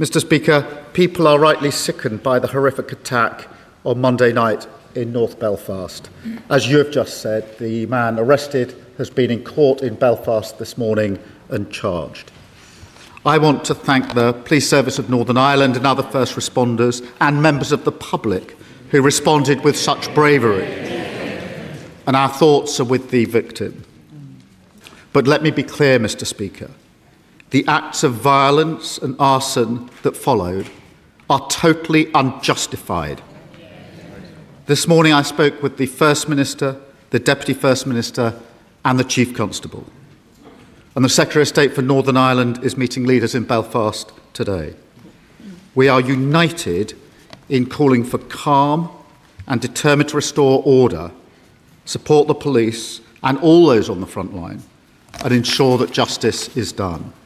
Mr. Speaker, people are rightly sickened by the horrific attack on Monday night in North Belfast. As you have just said, the man arrested has been in court in Belfast this morning and charged. I want to thank the Police Service of Northern Ireland and other first responders and members of the public who responded with such bravery. And our thoughts are with the victim. But let me be clear, Mr. Speaker. The acts of violence and arson that followed are totally unjustified. This morning I spoke with the First Minister, the Deputy First Minister and the Chief Constable. And the Secretary of State for Northern Ireland is meeting leaders in Belfast today. We are united in calling for calm and determined to restore order, support the police and all those on the front line, and ensure that justice is done.